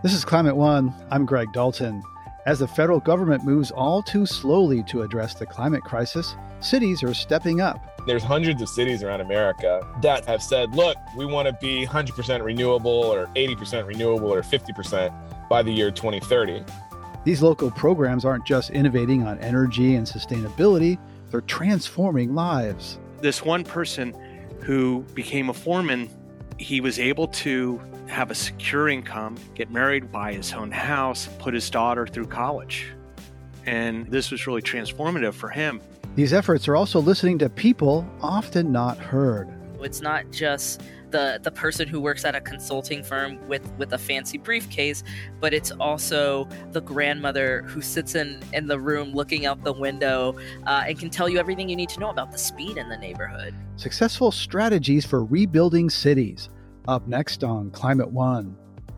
This is Climate One. I'm Greg Dalton. As the federal government moves all too slowly to address the climate crisis, cities are stepping up. There's hundreds of cities around America that have said, look, we want to be 100% renewable or 80% renewable or 50% by the year 2030. These local programs aren't just innovating on energy and sustainability, they're transforming lives. This one person who became a foreman, he was able to have a secure income, get married, buy his own house, put his daughter through college. And this was really transformative for him. These efforts are also listening to people often not heard. It's not just the person who works at a consulting firm with a fancy briefcase, but it's also the grandmother who sits in the room looking out the window and can tell you everything you need to know about the speed in the neighborhood. Successful strategies for rebuilding cities. Up next on Climate One.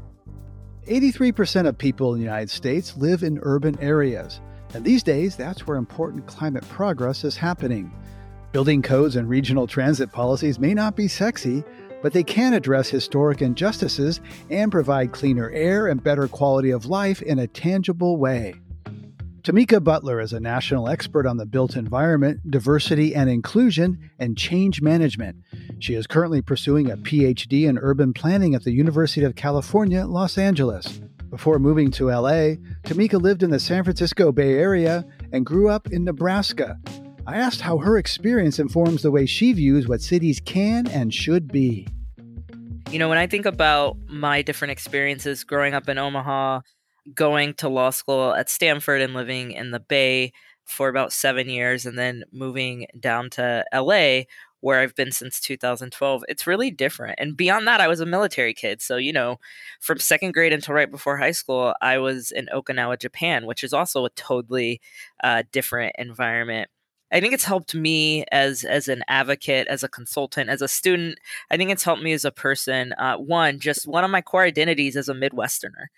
83% of people in the United States live in urban areas, and these days that's where important climate progress is happening. Building codes and regional transit policies may not be sexy, but they can address historic injustices and provide cleaner air and better quality of life in a tangible way. Tamika Butler is a national expert on the built environment, diversity and inclusion, and change management. She is currently pursuing a PhD in urban planning at the University of California, Los Angeles. Before moving to LA, Tamika lived in the San Francisco Bay Area and grew up in Nebraska. I asked how her experience informs the way she views what cities can and should be. You know, when I think about my different experiences growing up in Omaha, going to law school at Stanford and living in the Bay for about 7 years, and then moving down to LA, where I've been since 2012, it's really different. And beyond that, I was a military kid. So, you know, from second grade until right before high school, I was in Okinawa, Japan, which is also a totally different environment. I think it's helped me as an advocate, as a consultant, as a student. I think it's helped me as a person. One of my core identities as a Midwesterner.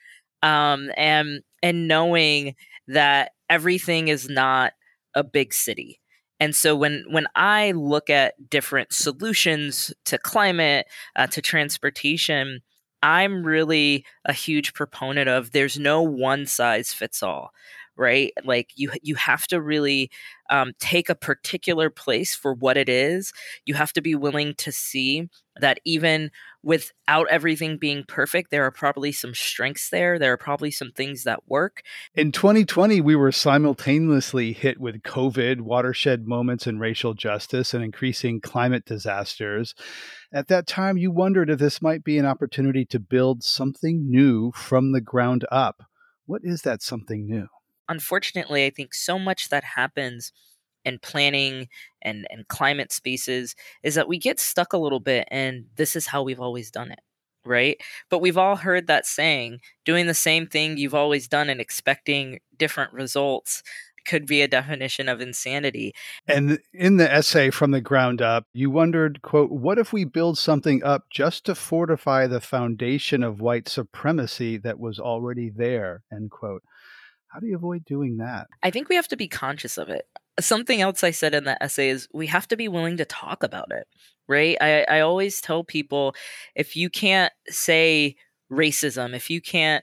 And knowing that everything is not a big city. And so when I look at different solutions to climate, to transportation, I'm really a huge proponent of there's no one size fits all, right? Like you have to really take a particular place for what it is. You have to be willing to see that even without everything being perfect, there are probably some strengths there. There are probably some things that work. In 2020, we were simultaneously hit with COVID, watershed moments in racial justice, and increasing climate disasters. At that time, you wondered if this might be an opportunity to build something new from the ground up. What is that something new? Unfortunately, I think so much that happens in planning and climate spaces is that we get stuck a little bit, and this is how we've always done it, right? But we've all heard that saying, doing the same thing you've always done and expecting different results could be a definition of insanity. And in the essay From the Ground Up, you wondered, quote, what if we build something up just to fortify the foundation of white supremacy that was already there, end quote. How do you avoid doing that? I think we have to be conscious of it. Something else I said in that essay is we have to be willing to talk about it, right? I always tell people, if you can't say racism, if you can't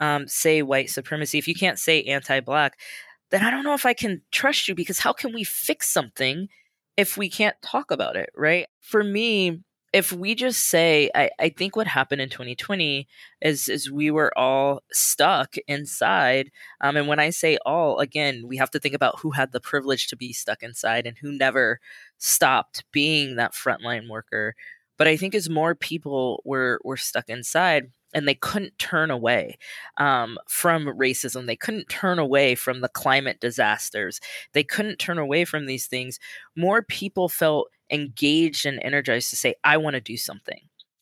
say white supremacy, if you can't say anti-Black, then I don't know if I can trust you, because how can we fix something if we can't talk about it, right? For me, if we just say, I think what happened in 2020 is we were all stuck inside. And when I say all, again, we have to think about who had the privilege to be stuck inside and who never stopped being that frontline worker. But I think as more people were stuck inside, and they couldn't turn away from racism. They couldn't turn away from the climate disasters. They couldn't turn away from these things. More people felt engaged and energized to say, I want to do something.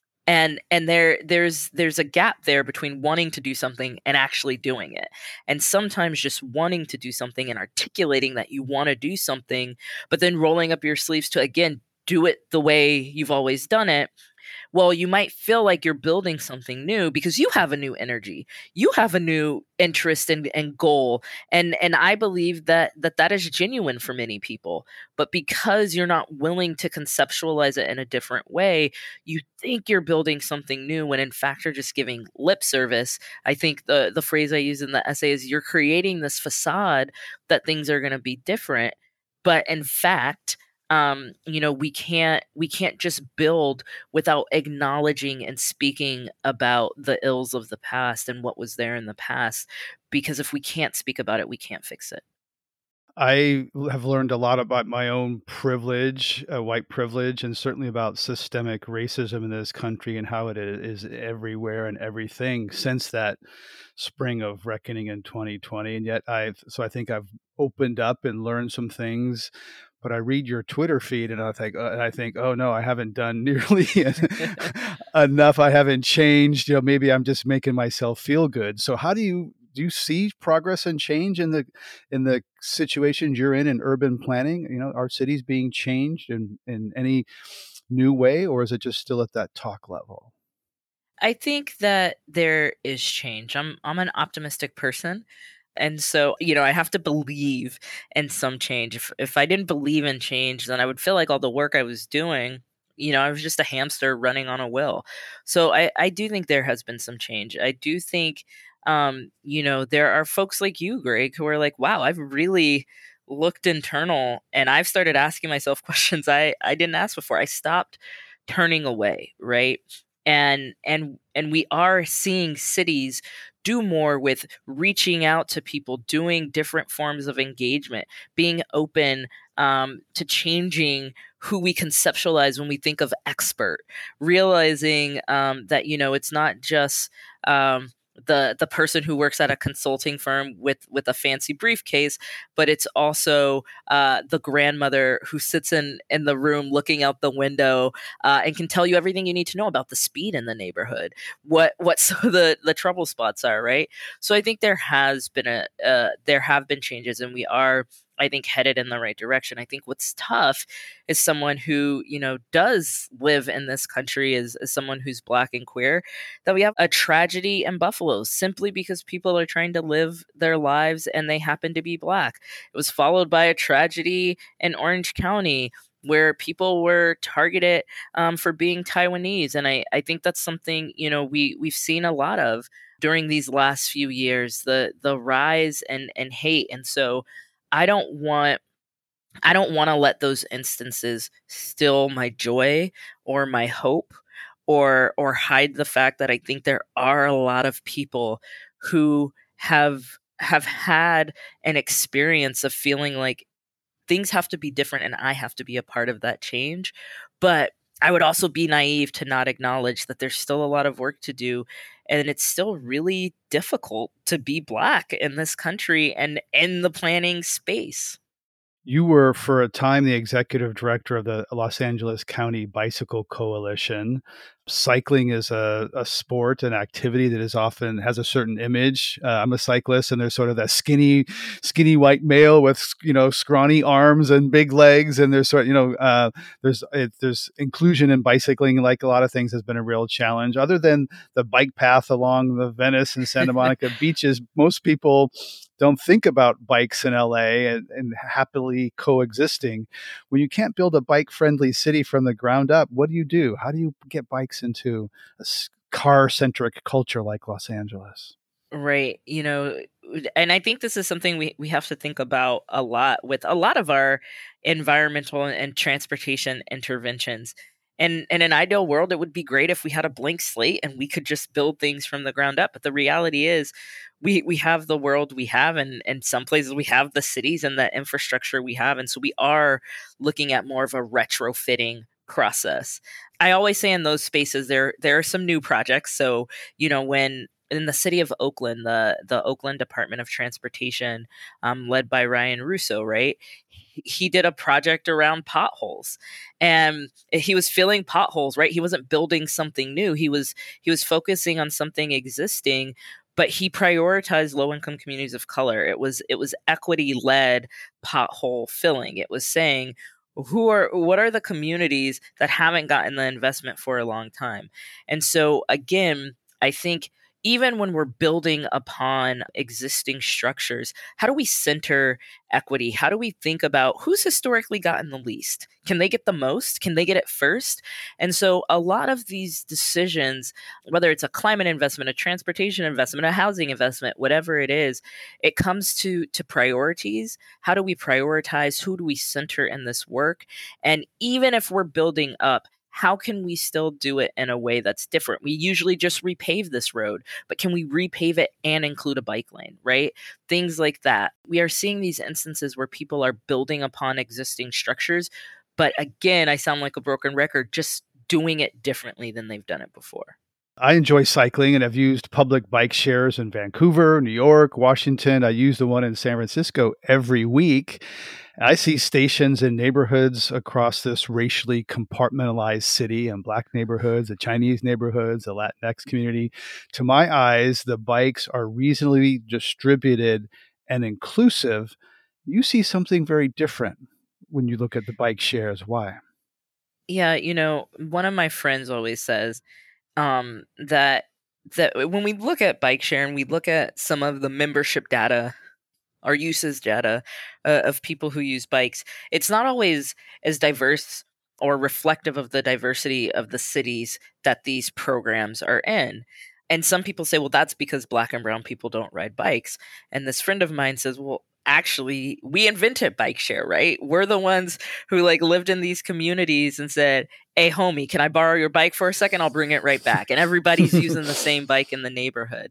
And there's a gap there between wanting to do something and actually doing it. And sometimes just wanting to do something and articulating that you want to do something, but then rolling up your sleeves to, again, do it the way you've always done it, Well, you might feel like you're building something new because you have a new energy. You have a new interest and goal. And I believe that is genuine for many people. But because you're not willing to conceptualize it in a different way, you think you're building something new when in fact you're just giving lip service. I think the phrase I use in the essay is you're creating this facade that things are going to be different. But in fact, we can't just build without acknowledging and speaking about the ills of the past and what was there in the past, because if we can't speak about it, we can't fix it. I have learned a lot about my own privilege, white privilege, and certainly about systemic racism in this country and how it is everywhere and everything since that spring of reckoning in 2020. And yet I think I've opened up and learned some things. But I read your Twitter feed and I think, oh no, I haven't done nearly enough. I haven't changed. Maybe I'm just making myself feel good. So how do you see progress and change in the situations you're in urban planning? Are cities being changed in any new way, or is it just still at that talk level? I think that there is change. I'm an optimistic person. And so, I have to believe in some change. If I didn't believe in change, then I would feel like all the work I was doing, I was just a hamster running on a wheel. So I do think there has been some change. I do think, there are folks like you, Greg, who are like, wow, I've really looked internal and I've started asking myself questions I didn't ask before. I stopped turning away, right? And we are seeing cities do more with reaching out to people, doing different forms of engagement, being open to changing who we conceptualize when we think of expert, realizing that it's not just the person who works at a consulting firm with a fancy briefcase, but it's also the grandmother who sits in the room looking out the window and can tell you everything you need to know about the speed in the neighborhood, what some of the trouble spots are, right? So I think there have been changes, and we are, I think, headed in the right direction. I think what's tough is someone who, does live in this country as someone who's Black and queer, that we have a tragedy in Buffalo simply because people are trying to live their lives and they happen to be Black. It was followed by a tragedy in Orange County where people were targeted for being Taiwanese. And I think that's something, we've seen a lot of during these last few years, the rise and hate. And so I don't want to let those instances steal my joy or my hope or hide the fact that I think there are a lot of people who have had an experience of feeling like things have to be different and I have to be a part of that change. But I would also be naive to not acknowledge that there's still a lot of work to do, and it's still really difficult to be Black in this country and in the planning space. You were, for a time, the executive director of the Los Angeles County Bicycle Coalition. Cycling is a sport, an activity that is often has a certain image. I'm a cyclist, and there's sort of that skinny white male with scrawny arms and big legs, and there's there's inclusion in bicycling, like a lot of things, has been a real challenge. Other than the bike path along the Venice and Santa Monica beaches, most people don't think about bikes in LA and happily coexisting. When you can't build a bike-friendly city from the ground up, what do you do? How do you get bikes into a car-centric culture like Los Angeles? Right. And I think this is something we have to think about a lot with a lot of our environmental and transportation interventions. And in an ideal world, it would be great if we had a blank slate and we could just build things from the ground up. But the reality is we have the world we have, and in some places we have the cities and the infrastructure we have. And so we are looking at more of a retrofitting process. I always say in those spaces, there are some new projects. So, when in the city of Oakland, the Oakland Department of Transportation, led by Ryan Russo, right? He did a project around potholes, and he was filling potholes, right? He wasn't building something new. He was focusing on something existing, but he prioritized low-income communities of color. It was equity-led pothole filling. It was saying, what are the communities that haven't gotten the investment for a long time? And so again, I think even when we're building upon existing structures, how do we center equity? How do we think about who's historically gotten the least? Can they get the most? Can they get it first? And so a lot of these decisions, whether it's a climate investment, a transportation investment, a housing investment, whatever it is, it comes to priorities. How do we prioritize? Who do we center in this work? And even if we're building up, how can we still do it in a way that's different? We usually just repave this road, but can we repave it and include a bike lane, right? Things like that. We are seeing these instances where people are building upon existing structures, but again, I sound like a broken record, just doing it differently than they've done it before. I enjoy cycling and have used public bike shares in Vancouver, New York, Washington. I use the one in San Francisco every week. I see stations in neighborhoods across this racially compartmentalized city, and Black neighborhoods, the Chinese neighborhoods, the Latinx community. To my eyes, the bikes are reasonably distributed and inclusive. You see something very different when you look at the bike shares. Why? Yeah, one of my friends always says that when we look at bike share and we look at some of the membership data, our uses data of people who use bikes, it's not always as diverse or reflective of the diversity of the cities that these programs are in. And some people say, well, that's because Black and brown people don't ride bikes. And this friend of mine says, well, actually, we invented bike share, right? We're the ones who lived in these communities and said, hey, homie, can I borrow your bike for a second? I'll bring it right back. And everybody's using the same bike in the neighborhood.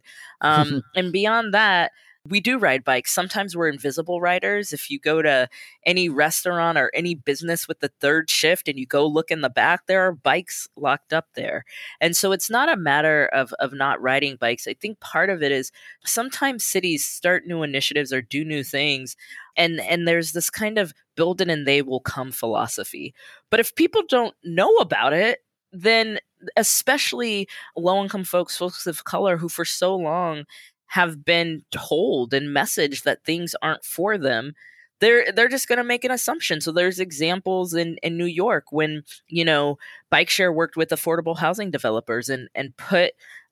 And beyond that, we do ride bikes. Sometimes we're invisible riders. If you go to any restaurant or any business with the third shift and you go look in the back, there are bikes locked up there. And so it's not a matter of not riding bikes. I think part of it is sometimes cities start new initiatives or do new things, and there's this kind of build it and they will come philosophy. But if people don't know about it, then especially low-income folks of color who for so long have been told and messaged that things aren't for them, they're just going to make an assumption. So there's examples in New York when, bike share worked with affordable housing developers and put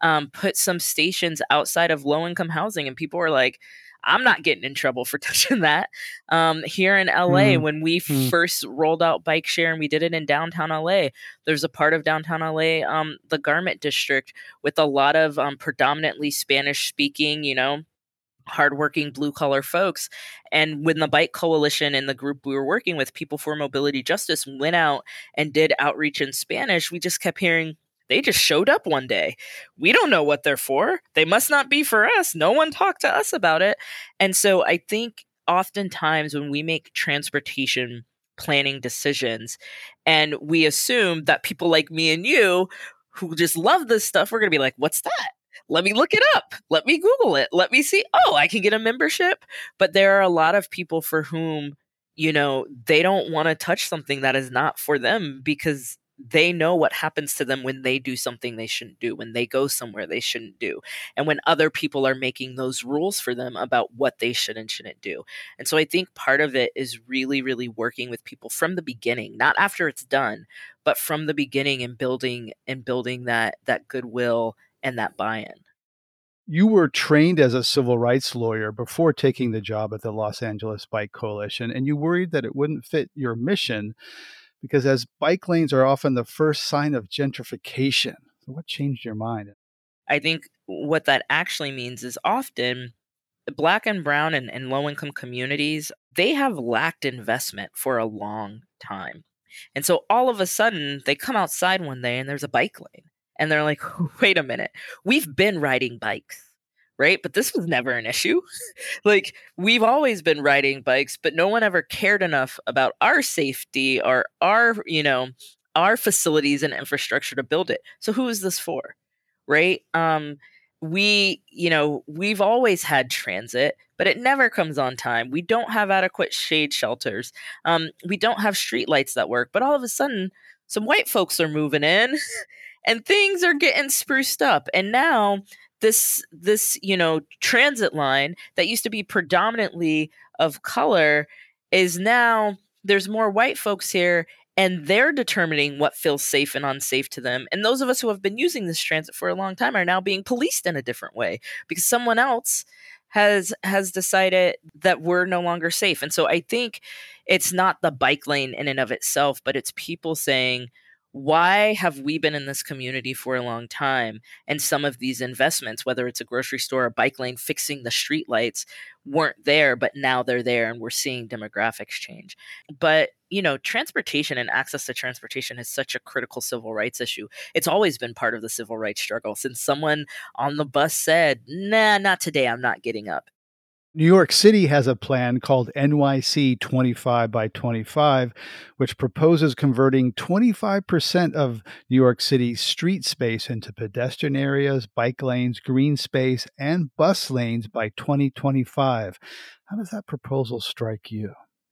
some stations outside of low income housing, and people were like, I'm not getting in trouble for touching that. Here in LA, when we first rolled out bike share and we did it in downtown LA, there's a part of downtown LA, the Garment District, with a lot of predominantly Spanish speaking, hardworking blue collar folks. And when the Bike Coalition and the group we were working with, People for Mobility Justice, went out and did outreach in Spanish, we just kept hearing, they just showed up one day. We don't know what they're for. They must not be for us. No one talked to us about it. And so I think oftentimes when we make transportation planning decisions and we assume that people like me and you who just love this stuff, we're going to be like, what's that? Let me look it up. Let me Google it. Let me see. Oh, I can get a membership. But there are a lot of people for whom, they don't want to touch something that is not for them because they know what happens to them when they do something they shouldn't do, when they go somewhere they shouldn't do, and when other people are making those rules for them about what they should and shouldn't do. And so I think part of it is really, really working with people from the beginning, not after it's done, but from the beginning, and building that goodwill and that buy-in. You were trained as a civil rights lawyer before taking the job at the Los Angeles Bike Coalition, and you worried that it wouldn't fit your mission because as bike lanes are often the first sign of gentrification. So what changed your mind? I think what that actually means is often Black and brown and low-income communities, they have lacked investment for a long time. And so all of a sudden, they come outside one day and there's a bike lane. And they're like, wait a minute, we've been riding bikes, right? But this was never an issue. We've always been riding bikes, but no one ever cared enough about our safety or our facilities and infrastructure to build it. So who is this for, right? We've always had transit, but it never comes on time. We don't have adequate shade shelters. We don't have streetlights that work, but all of a sudden, some white folks are moving in and things are getting spruced up. And now this transit line that used to be predominantly of color is now there's more white folks here, and they're determining what feels safe and unsafe to them. And those of us who have been using this transit for a long time are now being policed in a different way because someone else has decided that we're no longer safe. And so I think it's not the bike lane in and of itself, but it's people saying, why have we been in this community for a long time? And some of these investments, whether it's a grocery store, a bike lane, fixing the streetlights, weren't there, but now they're there, and we're seeing demographics change. But transportation and access to transportation is such a critical civil rights issue. It's always been part of the civil rights struggle since someone on the bus said, "Nah, not today. I'm not getting up." New York City has a plan called NYC 25 by 25, which proposes converting 25% of New York City's street space into pedestrian areas, bike lanes, green space, and bus lanes by 2025. How does that proposal strike you?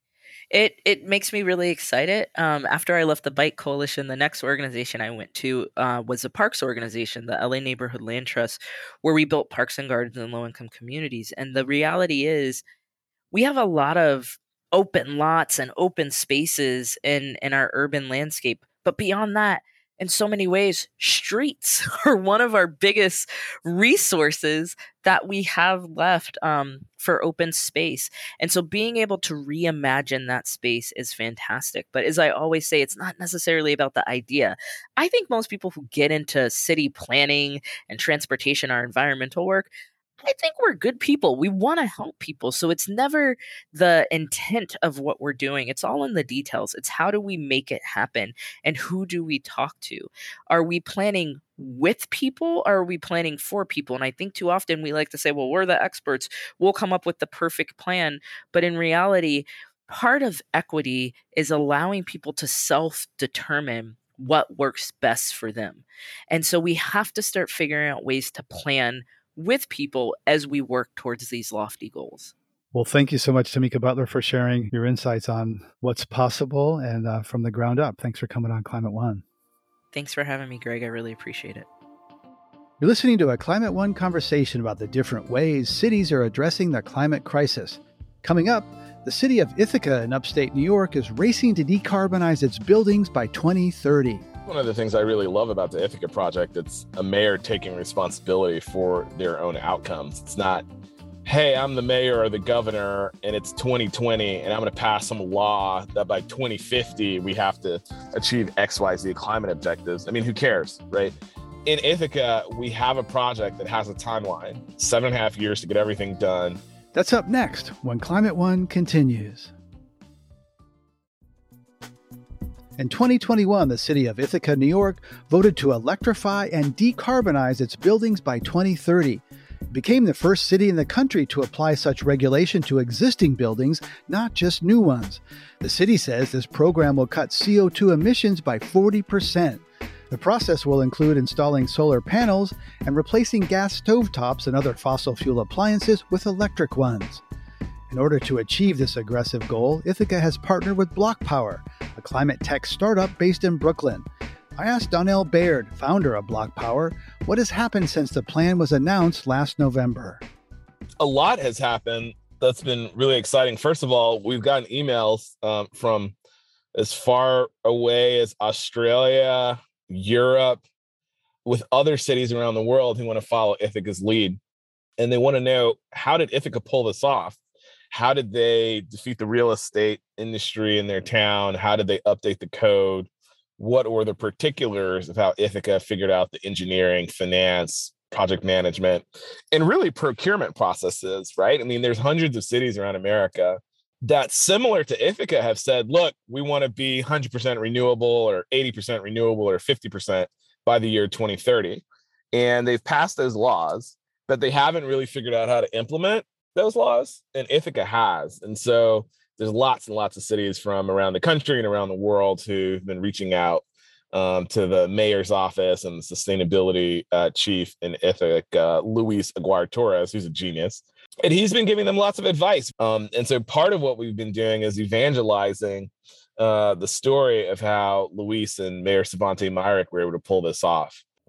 It makes me really excited. After I left the Bike Coalition, the next organization I went to was a parks organization, the LA Neighborhood Land Trust, where we built parks and gardens in low-income communities. And the reality is, we have a lot of open lots and open spaces in our urban landscape. But beyond that, in so many ways, streets are one of our biggest resources that we have left for open space. And so being able to reimagine that space is fantastic. But as I always say, it's not necessarily about the idea. I think most people who get into city planning and transportation or environmental work, I think we're good people. We want to help people. So it's never the intent of what we're doing. It's all in the details. It's how do we make it happen and who do we talk to? Are we planning with people or are we planning for people? And I think too often we like to say, well, we're the experts. We'll come up with the perfect plan. But in reality, part of equity is allowing people to self-determine what works best for them. And so we have to start figuring out ways to plan with people as we work towards these lofty goals. Well, thank you so much, Tamika Butler, for sharing your insights on what's possible and from the ground up. Thanks for coming on Climate One. Thanks for having me, Greg. I really appreciate it. You're listening to a Climate One conversation about the different ways cities are addressing the climate crisis. Coming up, the city of Ithaca in upstate New York is racing to decarbonize its buildings by 2030. One of the things I really love about the Ithaca project, it's a mayor taking responsibility for their own outcomes. It's not, hey, I'm the mayor or the governor and it's 2020 and I'm going to pass some law that by 2050 we have to achieve XYZ climate objectives. I mean, who cares, right? In Ithaca, we have a project that has a timeline, 7.5 years to get everything done. That's up next when Climate One continues. In 2021, the city of Ithaca, New York, voted to electrify and decarbonize its buildings by 2030. It became the first city in the country to apply such regulation to existing buildings, not just new ones. The city says this program will cut CO2 emissions by 40%. The process will include installing solar panels and replacing gas stovetops and other fossil fuel appliances with electric ones. In order to achieve this aggressive goal, Ithaca has partnered with BlockPower, a climate tech startup based in Brooklyn. I asked Donnell Baird, founder of BlockPower, what has happened since the plan was announced last November. A lot has happened that's been really exciting. First of all, we've gotten emails from as far away as Australia, Europe, with other cities around the world who want to follow Ithaca's lead. And they want to know, how did Ithaca pull this off? How did they defeat the real estate industry in their town? How did they update the code? What were the particulars of how Ithaca figured out the engineering, finance, project management, and really procurement processes, right? I mean, there's hundreds of cities around America that, similar to Ithaca, have said, look, we want to be 100% renewable or 80% renewable or 50% by the year 2030. And they've passed those laws, but they haven't really figured out how to implement those laws, and Ithaca has. And so there's lots and lots of cities from around the country and around the world who've been reaching out to the mayor's office and the sustainability chief in Ithaca, Luis Aguirre Torres, who's a genius. And he's been giving them lots of advice. And so part of what we've been doing is evangelizing the story of how Luis and Mayor Svante Myrick were able to pull this off.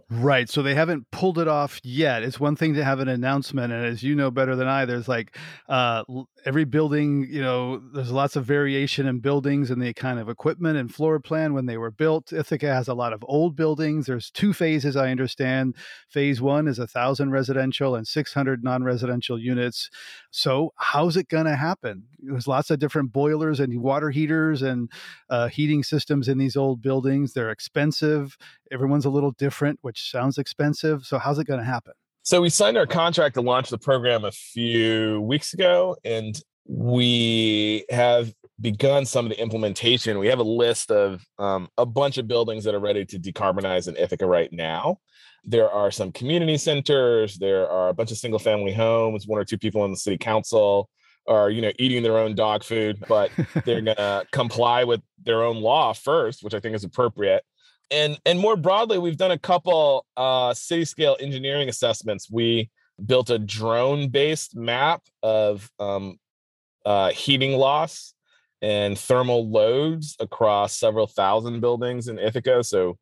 Right. So they haven't pulled it off yet. It's one thing to have an announcement. And as you know better than I, there's like every building, there's lots of variation in buildings and the kind of equipment and floor plan when they were built. Ithaca has a lot of old buildings. There's two phases, I understand. Phase one is 1,000 residential and 600 non-residential units. So how's it going to happen? There's lots of different boilers and water heaters and heating systems in these old buildings. They're expensive. Everyone's a little different, which sounds expensive. So how's it going to happen? So we signed our contract to launch the program a few weeks ago, and we have begun some of the implementation. We have a list of a bunch of buildings that are ready to decarbonize in Ithaca right now. There are some community centers. There are a bunch of single family homes. One or two people on the city council are, eating their own dog food, but they're going to comply with their own law first, which I think is appropriate. And more broadly, we've done a couple city scale engineering assessments. We built a drone-based map of heating loss and thermal loads across several thousand buildings in Ithaca. So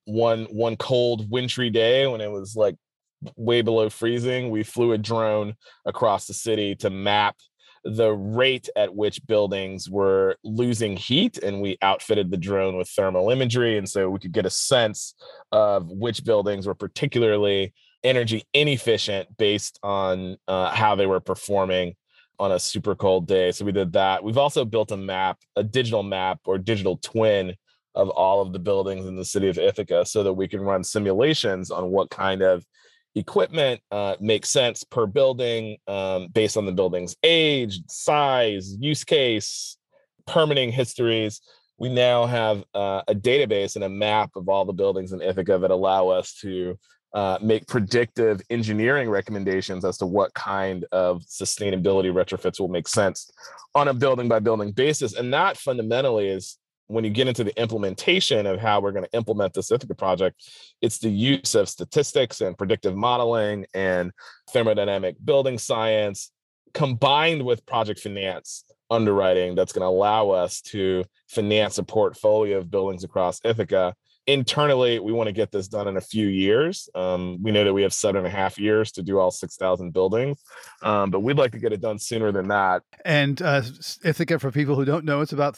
one cold, wintry day when it was like way below freezing, we flew a drone across the city to map the rate at which buildings were losing heat, and we outfitted the drone with thermal imagery, and so we could get a sense of which buildings were particularly energy inefficient based on how they were performing on a super cold day. So we did that. We've also built a digital map or digital twin of all of the buildings in the city of Ithaca so that we can run simulations on what kind of equipment makes sense per building based on the building's age, size, use case, permitting histories. We now have a database and a map of all the buildings in Ithaca that allow us to make predictive engineering recommendations as to what kind of sustainability retrofits will make sense on a building by building basis. And that fundamentally is, when you get into the implementation of how we're going to implement this Ithaca project, it's the use of statistics and predictive modeling and thermodynamic building science combined with project finance underwriting that's going to allow us to finance a portfolio of buildings across Ithaca. Internally, we want to get this done in a few years. We know that we have 7.5 years to do all 6,000 buildings, but we'd like to get it done sooner than that. And Ithaca, for people who don't know, it's about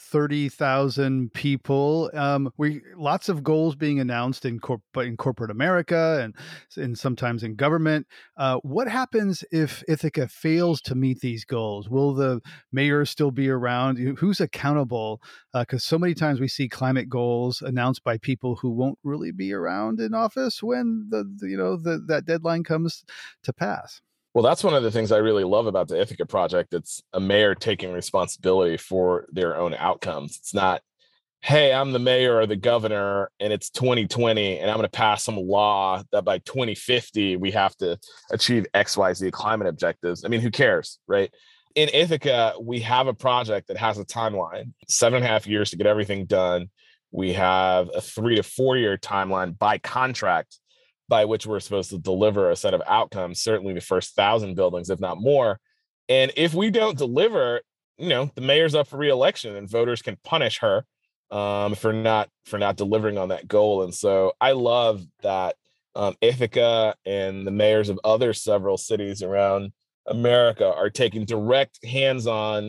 30,000 people. Lots of goals being announced in corporate America and sometimes in government. What happens if Ithaca fails to meet these goals? Will the mayor still be around? Who's accountable? Because so many times we see climate goals announced by people who won't really be around in office when that deadline comes to pass. Well, that's one of the things I really love about the Ithaca project. It's a mayor taking responsibility for their own outcomes. It's not, hey, I'm the mayor or the governor and it's 2020 and I'm going to pass some law that by 2050 we have to achieve XYZ climate objectives. I mean, who cares, right? In Ithaca, we have a project that has a timeline, 7.5 years to get everything done. We have a 3 to 4 year timeline by contract by which we're supposed to deliver a set of outcomes, certainly the first 1,000 buildings, if not more. And if we don't deliver, the mayor's up for re-election and voters can punish her for not delivering on that goal. And so I love that Ithaca and the mayors of other several cities around America are taking direct hands-on,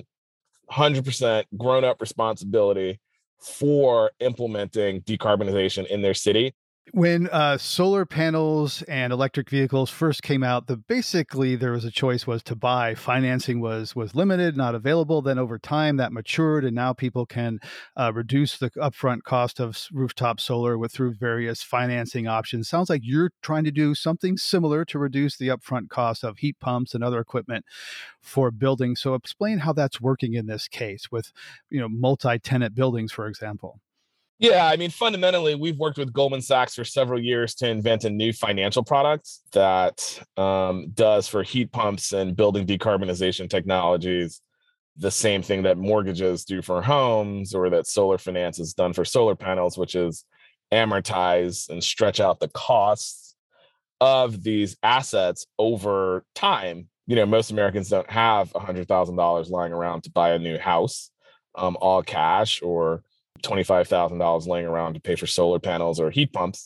100% grown-up responsibility for implementing decarbonization in their city. When solar panels and electric vehicles first came out, there was a choice was to buy. Financing was limited, not available. Then over time that matured, and now people can reduce the upfront cost of rooftop solar through various financing options. Sounds like you're trying to do something similar to reduce the upfront cost of heat pumps and other equipment for buildings. So explain how that's working in this case with multi-tenant buildings, for example. Yeah, I mean, fundamentally, we've worked with Goldman Sachs for several years to invent a new financial product that does for heat pumps and building decarbonization technologies the same thing that mortgages do for homes or that solar finance has done for solar panels, which is amortize and stretch out the costs of these assets over time. Most Americans don't have $100,000 lying around to buy a new house, all cash, or $25,000 laying around to pay for solar panels or heat pumps.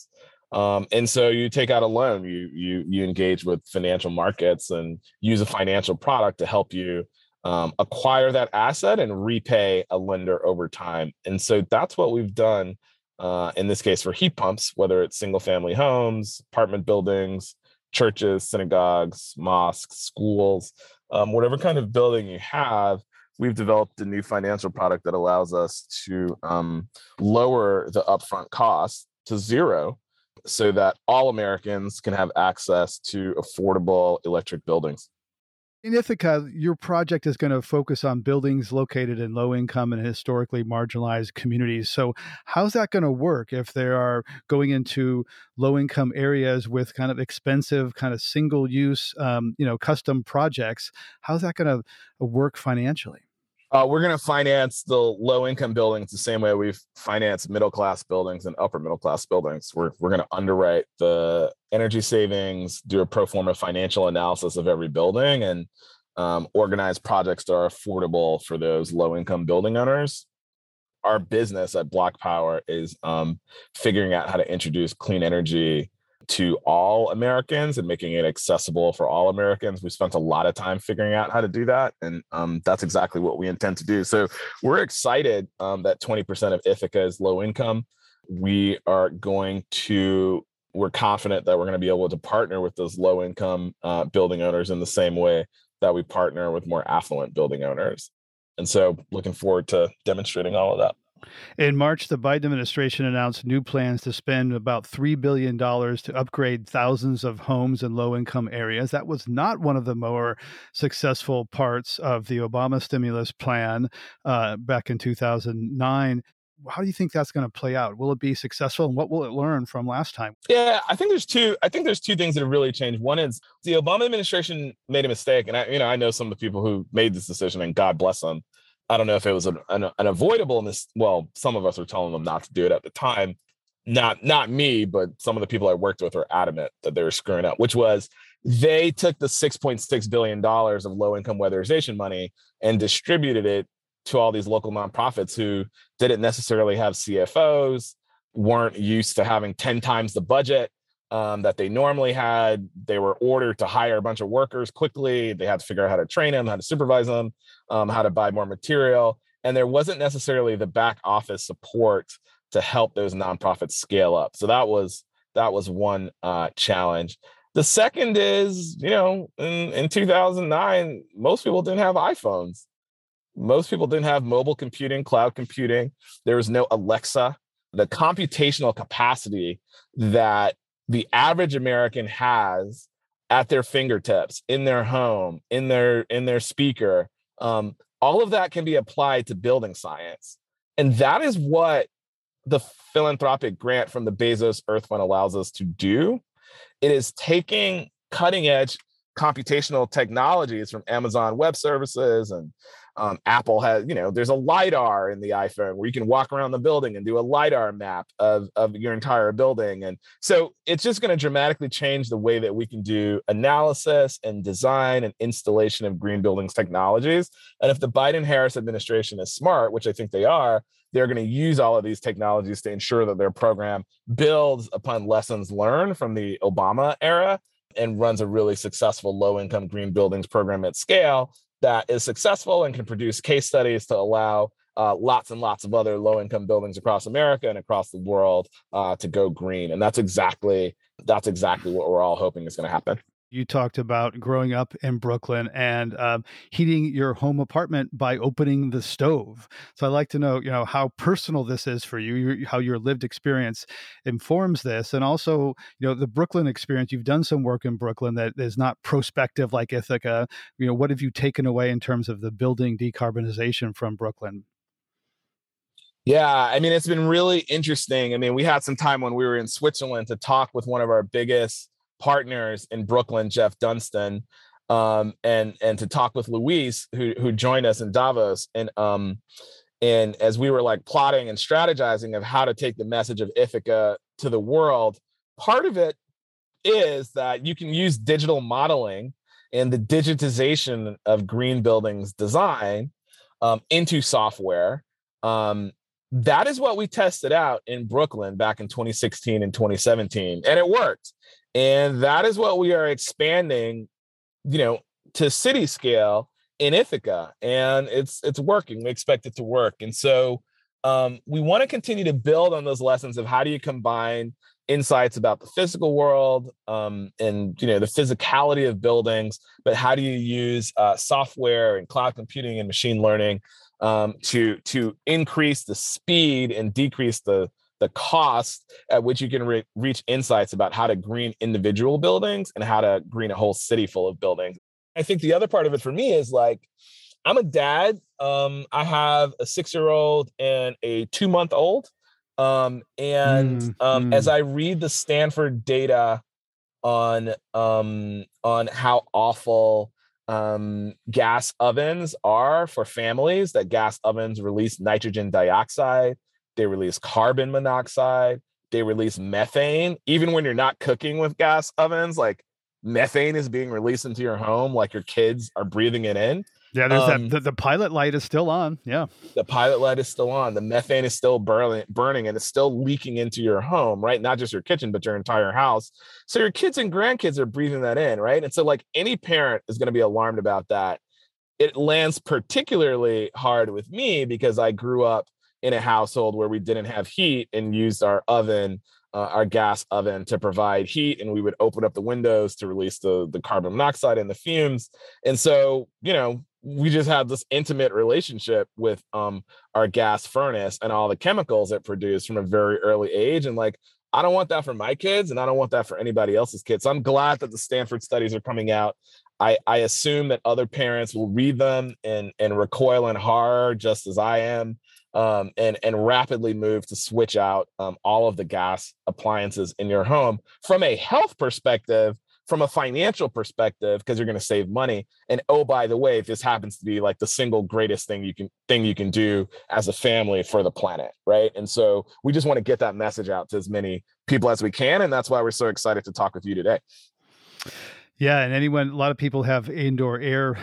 And so you take out a loan, you engage with financial markets and use a financial product to help you acquire that asset and repay a lender over time. And so that's what we've done in this case for heat pumps, whether it's single family homes, apartment buildings, churches, synagogues, mosques, schools, whatever kind of building you have. We've developed a new financial product that allows us to lower the upfront cost to zero so that all Americans can have access to affordable electric buildings. In Ithaca, your project is going to focus on buildings located in low-income and historically marginalized communities. So how's that going to work if they are going into low-income areas with kind of expensive, kind of single-use, custom projects? How's that going to work financially? We're going to finance the low-income buildings the same way we've financed middle-class buildings and upper middle-class buildings. We're going to underwrite the energy savings, do a pro forma financial analysis of every building, and organize projects that are affordable for those low-income building owners. Our business at Block Power is figuring out how to introduce clean energy to all Americans and making it accessible for all Americans. We spent a lot of time figuring out how to do that. And that's exactly what we intend to do. So we're excited that 20% of Ithaca is low income. We're confident that we're going to be able to partner with those low income building owners in the same way that we partner with more affluent building owners. And so looking forward to demonstrating all of that. In March, the Biden administration announced new plans to spend about $3 billion to upgrade thousands of homes in low-income areas. That was not one of the more successful parts of the Obama stimulus plan back in 2009. How do you think that's going to play out? Will it be successful, and what will it learn from last time? Yeah, I think there's two things that have really changed. One is the Obama administration made a mistake, and I know some of the people who made this decision, and God bless them. I don't know if it was an avoidable well, some of us were telling them not to do it at the time. Not me, but some of the people I worked with were adamant that they were screwing up, which was they took the $6.6 billion of low-income weatherization money and distributed it to all these local nonprofits who didn't necessarily have CFOs, weren't used to having 10 times the budget that they normally had. They were ordered to hire a bunch of workers quickly. They had to figure out how to train them, how to supervise them, how to buy more material. And there wasn't necessarily the back office support to help those nonprofits scale up. So that was one challenge. The second is, in 2009, most people didn't have iPhones. Most people didn't have mobile computing, cloud computing. There was no Alexa. The computational capacity that the average American has at their fingertips, in their home, in their speaker, all of that can be applied to building science. And that is what the philanthropic grant from the Bezos Earth Fund allows us to do. It is taking cutting edge computational technologies from Amazon Web Services, and Apple has, there's a LiDAR in the iPhone where you can walk around the building and do a LiDAR map of your entire building. And so it's just going to dramatically change the way that we can do analysis and design and installation of green buildings technologies. And if the Biden-Harris administration is smart, which I think they are, they're going to use all of these technologies to ensure that their program builds upon lessons learned from the Obama era and runs a really successful low-income green buildings program at scale that is successful and can produce case studies to allow lots and lots of other low-income buildings across America and across the world to go green. And that's exactly what we're all hoping is going to happen. You talked about growing up in Brooklyn and heating your home apartment by opening the stove. So I'd like to know, how personal this is for you, how your lived experience informs this. And also, the Brooklyn experience, you've done some work in Brooklyn that is not prospective like Ithaca. What have you taken away in terms of the building decarbonization from Brooklyn? Yeah, it's been really interesting. We had some time when we were in Switzerland to talk with one of our biggest partners in Brooklyn, Jeff Dunstan, and to talk with Luis, who joined us in Davos, and as we were plotting and strategizing of how to take the message of Ithaca to the world, part of it is that you can use digital modeling and the digitization of green buildings design into software That is what we tested out in Brooklyn back in 2016 and 2017, and it worked. And that is what we are expanding, to city scale in Ithaca, and it's working. We expect it to work. And so we want to continue to build on those lessons of how do you combine insights about the physical world, and the physicality of buildings, but how do you use software and cloud computing and machine learning to increase the speed and decrease the cost at which you can reach insights about how to green individual buildings and how to green a whole city full of buildings. I think the other part of it for me is like, I'm a dad. I have a 6-year-old and a 2-month-old. As I read the Stanford data on how awful gas ovens are for families, that gas ovens release nitrogen dioxide, they release carbon monoxide, they release methane. Even when you're not cooking with gas ovens, like methane is being released into your home, like your kids are breathing it in. Yeah, there's the pilot light is still on. Yeah. The pilot light is still on. The methane is still burning, and it's still leaking into your home, right? Not just your kitchen, but your entire house. So your kids and grandkids are breathing that in, right? And so like any parent is going to be alarmed about that. It lands particularly hard with me because I grew up in a household where we didn't have heat and used our oven, our gas oven, to provide heat, and we would open up the windows to release the carbon monoxide and the fumes. And so, we just had this intimate relationship with our gas furnace and all the chemicals it produced from a very early age. And like, I don't want that for my kids, and I don't want that for anybody else's kids. So I'm glad that the Stanford studies are coming out. I assume that other parents will read them and recoil in horror, just as I am, and rapidly move to switch out all of the gas appliances in your home from a health perspective, from a financial perspective, because you're going to save money. And oh, by the way, this happens to be like the single greatest thing you can do as a family for the planet, right? And so we just want to get that message out to as many people as we can, and that's why we're so excited to talk with you today. Yeah, and a lot of people have indoor air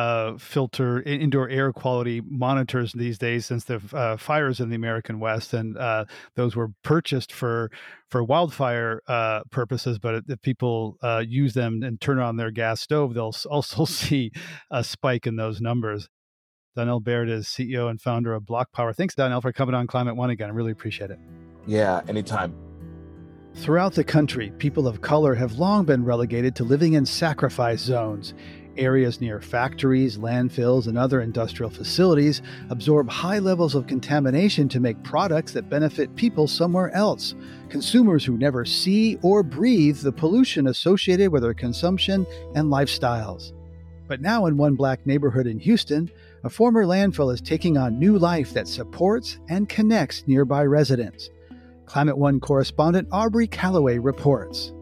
quality monitors these days since the fires in the American West, and those were purchased for wildfire purposes. But if people use them and turn on their gas stove, they'll also see a spike in those numbers. Donnell Baird is CEO and founder of Block Power. Thanks, Donnell, for coming on Climate One again. I really appreciate it. Yeah, anytime. Throughout the country, people of color have long been relegated to living in sacrifice zones. Areas near factories, landfills, and other industrial facilities absorb high levels of contamination to make products that benefit people somewhere else. Consumers who never see or breathe the pollution associated with their consumption and lifestyles. But now in one Black neighborhood in Houston, a former landfill is taking on new life that supports and connects nearby residents. Climate One correspondent Aubrey Calloway reports.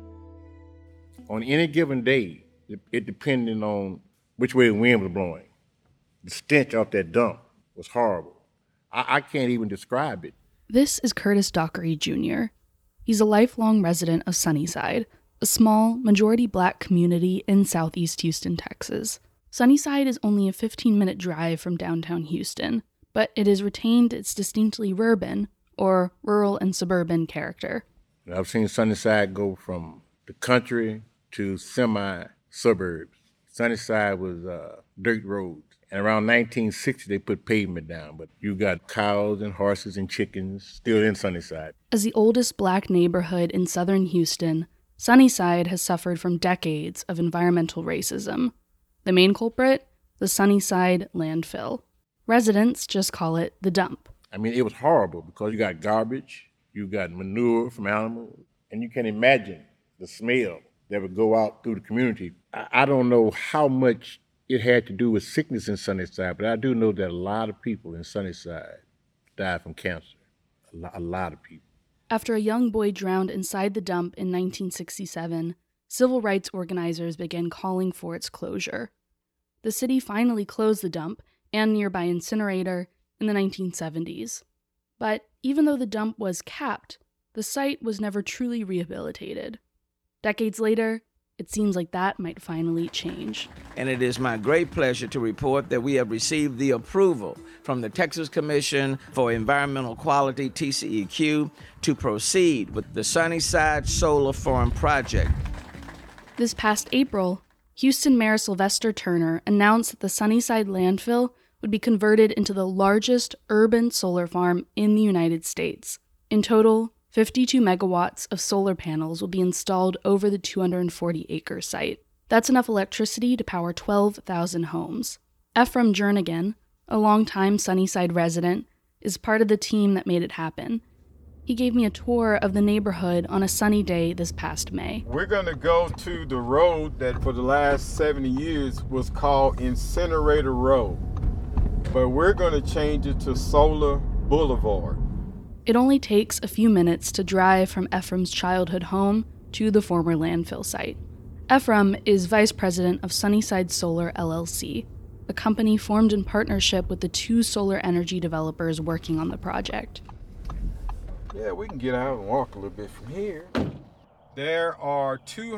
On any given day, it depended on which way the wind was blowing. The stench off that dump was horrible. I can't even describe it. This is Curtis Dockery Jr. He's a lifelong resident of Sunnyside, a small, majority Black community in southeast Houston, Texas. Sunnyside is only a 15-minute drive from downtown Houston, but it has retained its distinctly urban, or rural and suburban, character. I've seen Sunnyside go from the country to semi-suburbs. Sunnyside was dirt roads. And around 1960, they put pavement down. But you got cows and horses and chickens still in Sunnyside. As the oldest Black neighborhood in southern Houston, Sunnyside has suffered from decades of environmental racism. The main culprit? The Sunnyside landfill. Residents just call it the dump. I mean, it was horrible because you got garbage, you got manure from animals, and you can imagine the smell that would go out through the community. I don't know how much it had to do with sickness in Sunnyside, but I do know that a lot of people in Sunnyside died from cancer. A lot of people. After a young boy drowned inside the dump in 1967, civil rights organizers began calling for its closure. The city finally closed the dump and nearby incinerator in the 1970s. But even though the dump was capped, the site was never truly rehabilitated. Decades later, it seems like that might finally change. And it is my great pleasure to report that we have received the approval from the Texas Commission for Environmental Quality, TCEQ, to proceed with the Sunnyside Solar Farm project. This past April, Houston Mayor Sylvester Turner announced that the Sunnyside landfill would be converted into the largest urban solar farm in the United States. In total, 52 megawatts of solar panels will be installed over the 240-acre site. That's enough electricity to power 12,000 homes. Ephraim Jernigan, a longtime Sunnyside resident, is part of the team that made it happen. He gave me a tour of the neighborhood on a sunny day this past May. We're going to go to the road that for the last 70 years was called Incinerator Road, but we're going to change it to Solar Boulevard. It only takes a few minutes to drive from Ephraim's childhood home to the former landfill site. Ephraim is vice president of Sunnyside Solar LLC, a company formed in partnership with the two solar energy developers working on the project. Yeah, we can get out and walk a little bit from here. There are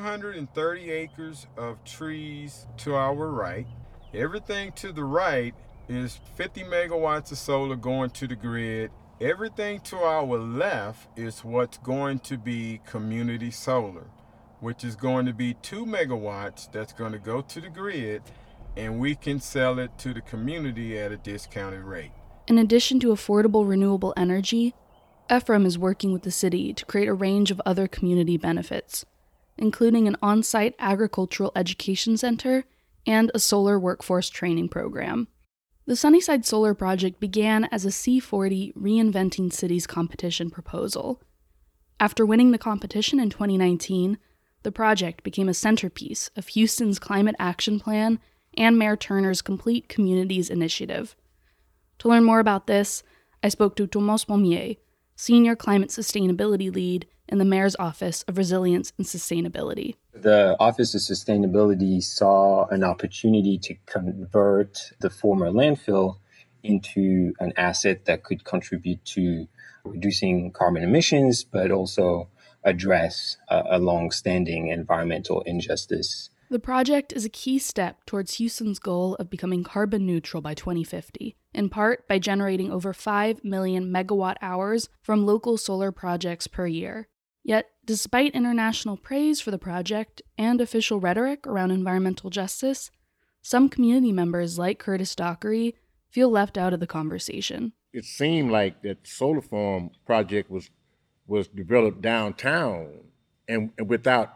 230 acres of trees to our right. Everything to the right is 50 megawatts of solar going to the grid. Everything to our left is what's going to be community solar, which is going to be 2 megawatts that's going to go to the grid, and we can sell it to the community at a discounted rate. In addition to affordable renewable energy, Ephraim is working with the city to create a range of other community benefits, including an on-site agricultural education center and a solar workforce training program. The Sunnyside Solar Project began as a C40 Reinventing Cities competition proposal. After winning the competition in 2019, the project became a centerpiece of Houston's Climate Action Plan and Mayor Turner's Complete Communities Initiative. To learn more about this, I spoke to Thomas Pommier, Senior Climate Sustainability Lead in the Mayor's Office of Resilience and Sustainability. The Office of Sustainability saw an opportunity to convert the former landfill into an asset that could contribute to reducing carbon emissions, but also address a long-standing environmental injustice. The project is a key step towards Houston's goal of becoming carbon neutral by 2050, in part by generating over 5 million megawatt hours from local solar projects per year. Yet, despite international praise for the project and official rhetoric around environmental justice, some community members like Curtis Dockery feel left out of the conversation. It seemed like that solar farm project was developed downtown and without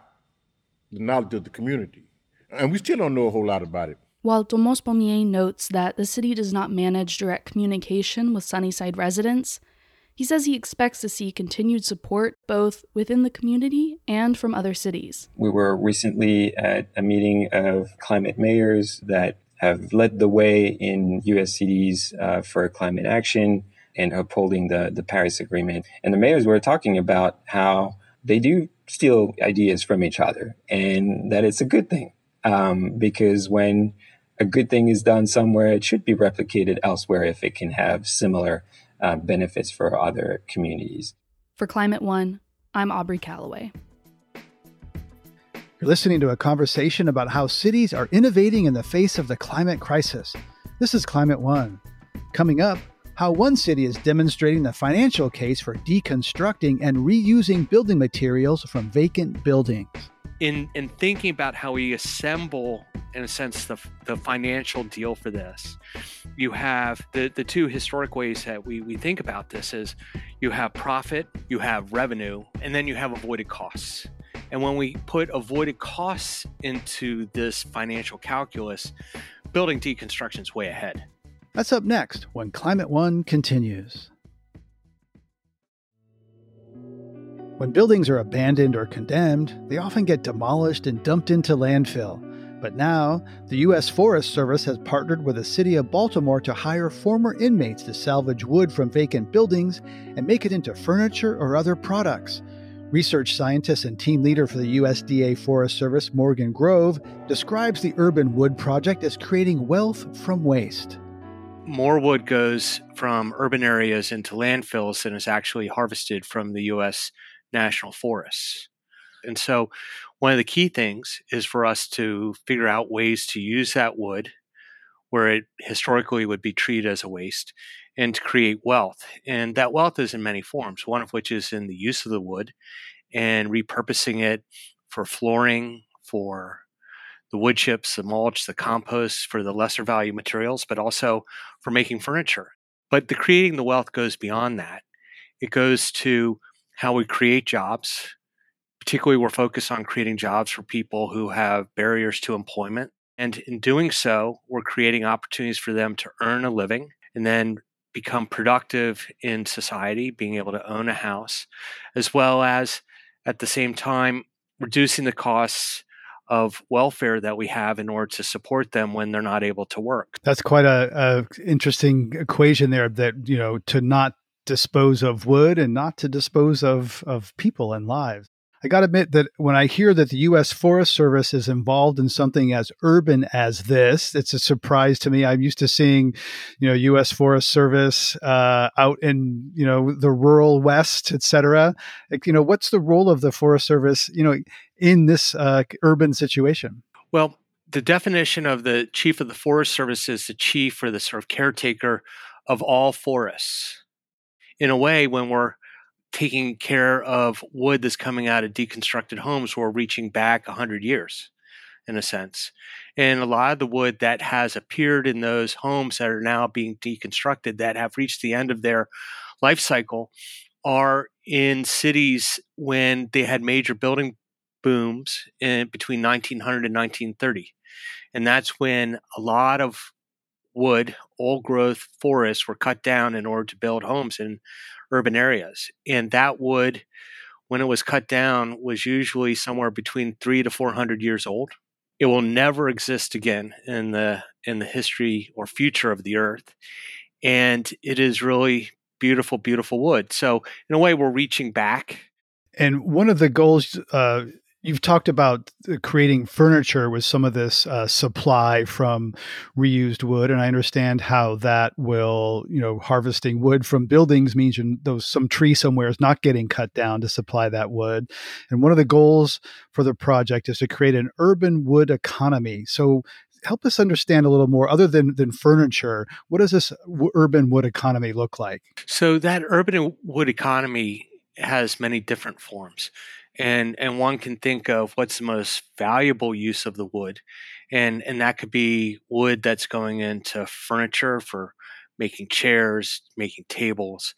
the knowledge of the community. And we still don't know a whole lot about it. While Thomas Pommier notes that the city does not manage direct communication with Sunnyside residents, he says he expects to see continued support both within the community and from other cities. We were recently at a meeting of climate mayors that have led the way in U.S. cities for climate action and upholding the Paris Agreement. And the mayors were talking about how they do steal ideas from each other and that it's a good thing because when a good thing is done somewhere, it should be replicated elsewhere if it can have similar benefits for other communities. For Climate One, I'm Aubrey Calloway. You're listening to a conversation about how cities are innovating in the face of the climate crisis. This is Climate One. Coming up, how one city is demonstrating the financial case for deconstructing and reusing building materials from vacant buildings. In thinking about how we assemble, in a sense, the financial deal for this, you have the two historic ways that we think about this is you have profit, you have revenue, and then you have avoided costs. And when we put avoided costs into this financial calculus, building deconstruction is way ahead. That's up next when Climate One continues. When buildings are abandoned or condemned, they often get demolished and dumped into landfill. But now, the U.S. Forest Service has partnered with the city of Baltimore to hire former inmates to salvage wood from vacant buildings and make it into furniture or other products. Research scientist and team leader for the USDA Forest Service, Morgan Grove, describes the Urban Wood Project as creating wealth from waste. More wood goes from urban areas into landfills than is actually harvested from the U.S. national forests. And so One of the key things is for us to figure out ways to use that wood where it historically would be treated as a waste and to create wealth. And that wealth is in many forms, one of which is in the use of the wood and repurposing it for flooring, for the wood chips, the mulch, the compost, for the lesser value materials, but also for making furniture. But the creating the wealth goes beyond that. It goes to how we create jobs. Particularly, we're focused on creating jobs for people who have barriers to employment. And in doing so, we're creating opportunities for them to earn a living and then become productive in society, being able to own a house, as well as at the same time reducing the costs of welfare that we have in order to support them when they're not able to work. That's quite a interesting equation there, that, to not dispose of wood and not to dispose of people and lives. I got to admit that when I hear that the U.S. Forest Service is involved in something as urban as this, it's a surprise to me. I'm used to seeing, U.S. Forest Service out in, the rural West, et cetera. What's the role of the Forest Service, in this urban situation? Well, the definition of the chief of the Forest Service is the chief or the sort of caretaker of all forests. In a way, when we're taking care of wood that's coming out of deconstructed homes, we're reaching back 100 years, in a sense. And a lot of the wood that has appeared in those homes that are now being deconstructed, that have reached the end of their life cycle, are in cities when they had major building booms between 1900 and 1930. And that's when a lot of wood, old growth forests were cut down in order to build homes in urban areas. And that wood, when it was cut down, was usually somewhere between 300 to 400 years old. It will never exist again in the history or future of the earth. And it is really beautiful, beautiful wood. So in a way, we're reaching back. And one of the goals, you've talked about creating furniture with some of this supply from reused wood, and I understand how that will, harvesting wood from buildings means some tree somewhere is not getting cut down to supply that wood. And one of the goals for the project is to create an urban wood economy. So help us understand a little more, other than furniture, what does this urban wood economy look like? So that urban wood economy has many different forms. And one can think of what's the most valuable use of the wood. And that could be wood that's going into furniture for making chairs, making tables,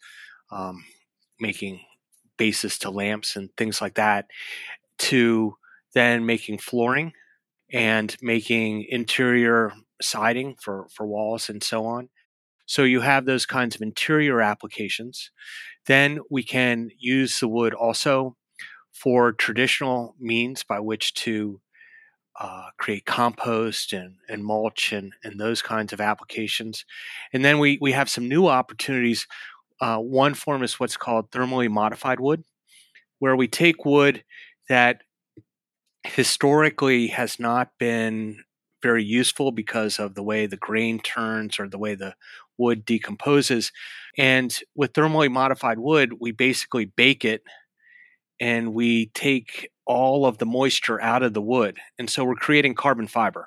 making bases to lamps and things like that, to then making flooring and making interior siding for walls and so on. So you have those kinds of interior applications. Then we can use the wood also for traditional means by which to create compost and mulch and those kinds of applications. And then we have some new opportunities. One form is what's called thermally modified wood, where we take wood that historically has not been very useful because of the way the grain turns or the way the wood decomposes. And with thermally modified wood, we basically bake it and we take all of the moisture out of the wood. And so we're creating carbon fiber.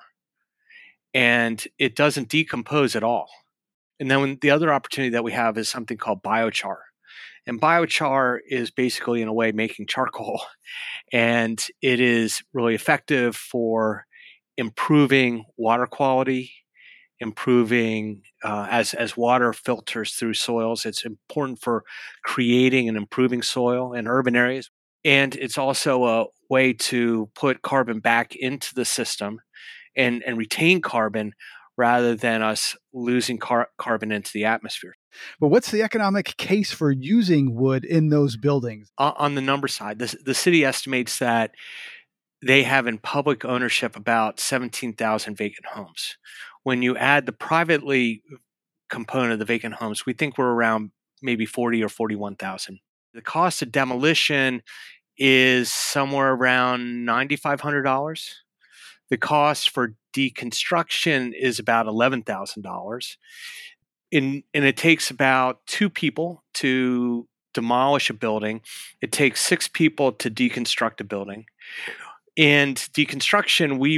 And it doesn't decompose at all. And then the other opportunity that we have is something called biochar. And biochar is basically, in a way, making charcoal. And it is really effective for improving water quality, improving as water filters through soils. It's important for creating and improving soil in urban areas. And it's also a way to put carbon back into the system and retain carbon rather than us losing carbon into the atmosphere. But what's the economic case for using wood in those buildings? On the number side, the city estimates that they have in public ownership about 17,000 vacant homes. When you add the privately component of the vacant homes, we think we're around maybe 40 or 41,000. The cost of demolition is somewhere around $9,500. The cost for deconstruction is about $11,000. And it takes about 2 people to demolish a building. It takes 6 people to deconstruct a building. And deconstruction, we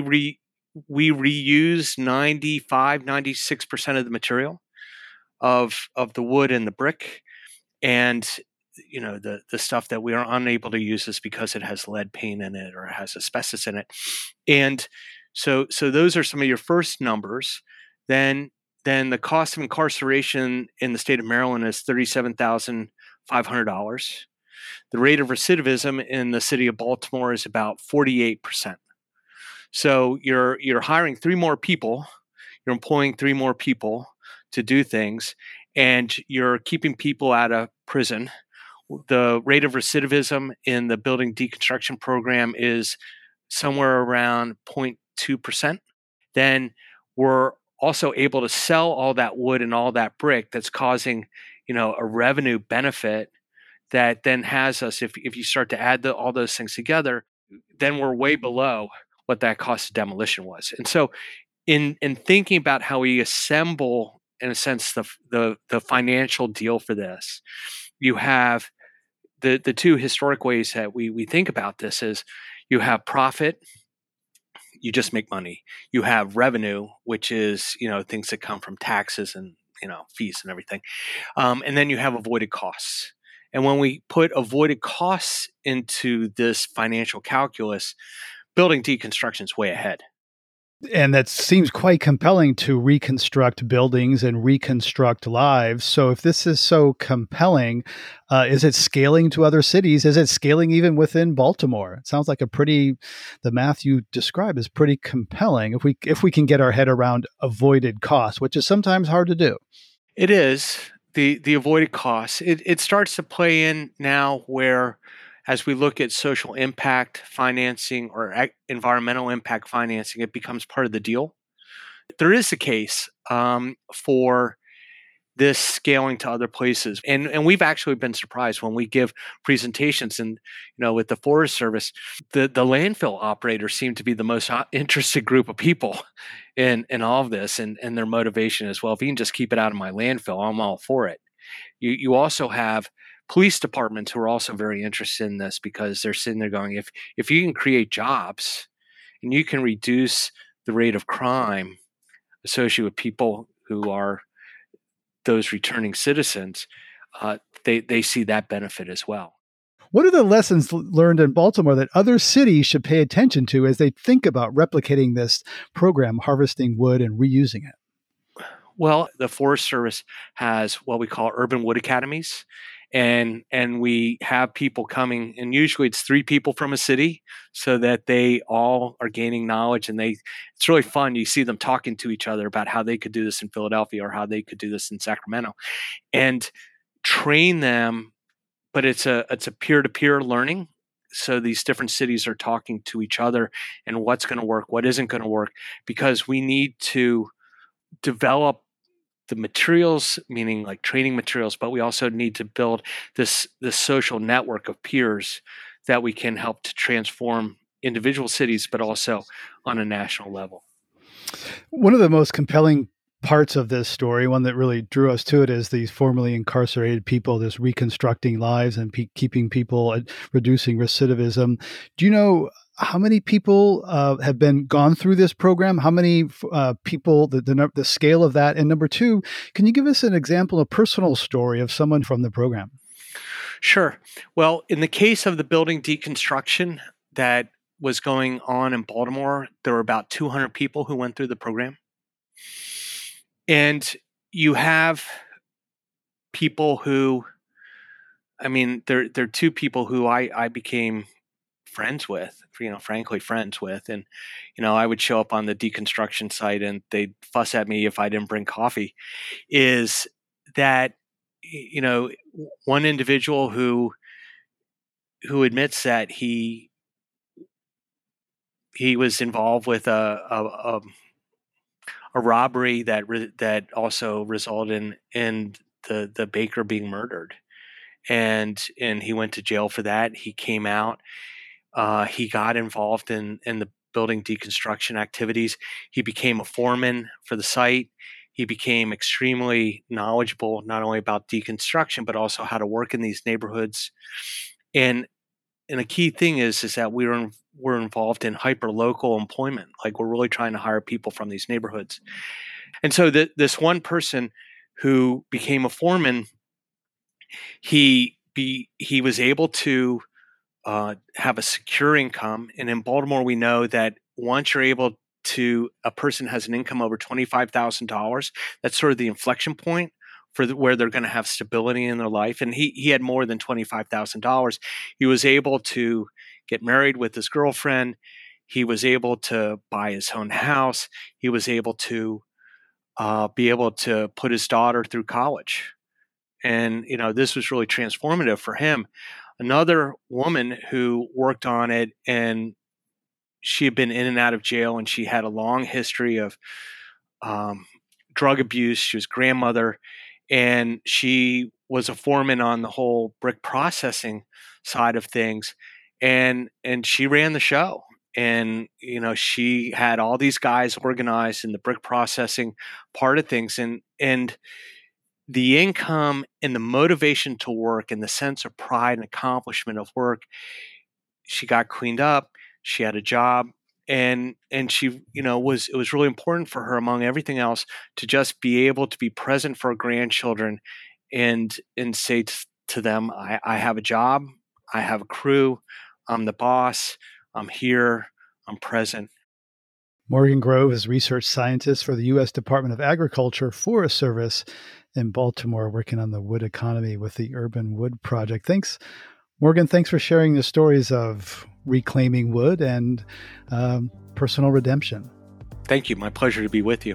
reuse 96% of the material of the wood and the brick. And the stuff that we are unable to use is because it has lead paint in it or has asbestos in it. And so those are some of your first numbers. Then the cost of incarceration in the state of Maryland is $37,500. The rate of recidivism in the city of Baltimore is about 48%. So you're hiring 3 more people, you're employing 3 more people to do things, and you're keeping people out of prison. The rate of recidivism in the building deconstruction program is somewhere around 0.2%. Then we're also able to sell all that wood and all that brick that's causing, a revenue benefit that then has us, if you start to add all those things together, then we're way below what that cost of demolition was. And so in thinking about how we assemble, in a sense, the financial deal for this, you have the 2 historic ways that we think about this is you have profit, you just make money. You have revenue, which is, things that come from taxes and, fees and everything. And then you have avoided costs. And when we put avoided costs into this financial calculus, building deconstruction is way ahead. And that seems quite compelling to reconstruct buildings and reconstruct lives. So if this is so compelling, is it scaling to other cities? Is it scaling even within Baltimore? It sounds like the math you describe is pretty compelling if we can get our head around avoided costs, which is sometimes hard to do. It is. The avoided costs. It starts to play in now where, as we look at social impact financing or environmental impact financing, it becomes part of the deal. There is a case for this scaling to other places. And we've actually been surprised when we give presentations and, with the Forest Service, the landfill operators seem to be the most interested group of people in all of this and their motivation as well. If you can just keep it out of my landfill, I'm all for it. You also have police departments who are also very interested in this because they're sitting there going, if you can create jobs and you can reduce the rate of crime associated with people who are those returning citizens, they see that benefit as well. What are the lessons learned in Baltimore that other cities should pay attention to as they think about replicating this program, harvesting wood and reusing it? Well, the Forest Service has what we call urban wood academies. And we have people coming, and usually it's 3 people from a city so that they all are gaining knowledge, and it's really fun. You see them talking to each other about how they could do this in Philadelphia or how they could do this in Sacramento and train them. But it's a peer-to-peer learning. So these different cities are talking to each other and what's going to work, what isn't going to work, because we need to develop the materials, meaning like training materials, but we also need to build this social network of peers that we can help to transform individual cities, but also on a national level. One of the most compelling parts of this story, one that really drew us to it, is these formerly incarcerated people, this reconstructing lives and keeping people, reducing recidivism. Do you know how many people have gone through this program? How many people, the scale of that? And number 2, can you give us an example, a personal story of someone from the program? Sure. Well, in the case of the building deconstruction that was going on in Baltimore, there were about 200 people who went through the program. And you have people who, there are 2 people who I became friends with, frankly friends with. And, I would show up on the deconstruction site and they'd fuss at me if I didn't bring coffee. Is that, one individual who admits that he was involved with a robbery that also resulted in the baker being murdered, and he went to jail for that. He came out. He got involved in the building deconstruction activities. He became a foreman for the site. He became extremely knowledgeable, not only about deconstruction, but also how to work in these neighborhoods. And a key thing is that we we're involved in hyper-local employment. Like we're really trying to hire people from these neighborhoods. And so this one person who became a foreman, he was able to have a secure income. And in Baltimore, we know that once you're able to, a person has an income over $25,000, that's sort of the inflection point for where they're going to have stability in their life. And he had more than $25,000. He was able to get married with his girlfriend. He was able to buy his own house. He was able to be able to put his daughter through college. And, this was really transformative for him. Another woman who worked on it, and she had been in and out of jail, and she had a long history of drug abuse. She was grandmother, and she was a foreman on the whole brick processing side of things. And she ran the show. And, she had all these guys organized in the brick processing part of things. And the income and the motivation to work and the sense of pride and accomplishment of work, she got cleaned up. She had a job. And she, it was really important for her, among everything else, to just be able to be present for her grandchildren and say to them, I have a job, I have a crew, I'm the boss, I'm here, I'm present. Morgan Grove is research scientist for the U.S. Department of Agriculture Forest Service in Baltimore, working on the wood economy with the Urban Wood Project. Thanks, Morgan. Thanks for sharing the stories of reclaiming wood and personal redemption. Thank you. My pleasure to be with you.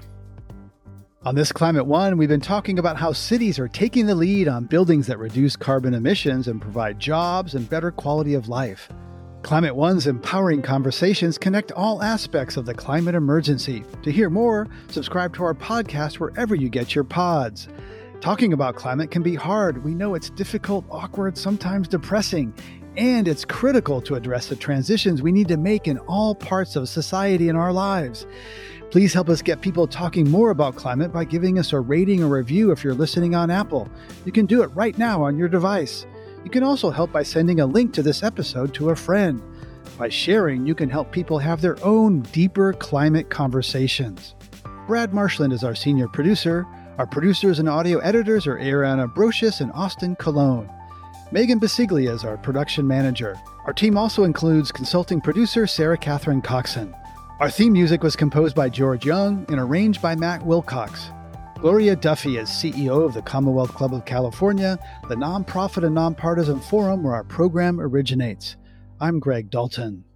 On this Climate One, we've been talking about how cities are taking the lead on buildings that reduce carbon emissions and provide jobs and better quality of life. Climate One's empowering conversations connect all aspects of the climate emergency. To hear more, subscribe to our podcast wherever you get your pods. Talking about climate can be hard. We know it's difficult, awkward, sometimes depressing, and it's critical to address the transitions we need to make in all parts of society and our lives. Please help us get people talking more about climate by giving us a rating or review if you're listening on Apple. You can do it right now on your device. You can also help by sending a link to this episode to a friend. By sharing, you can help people have their own deeper climate conversations. Brad Marshland is our senior producer. Our producers and audio editors are Ariana Brocious and Austin Colon. Megan Basiglia is our production manager. Our team also includes consulting producer Sarah Catherine Coxon. Our theme music was composed by George Young and arranged by Matt Wilcox. Gloria Duffy is CEO of the Commonwealth Club of California, the nonprofit and nonpartisan forum where our program originates. I'm Greg Dalton.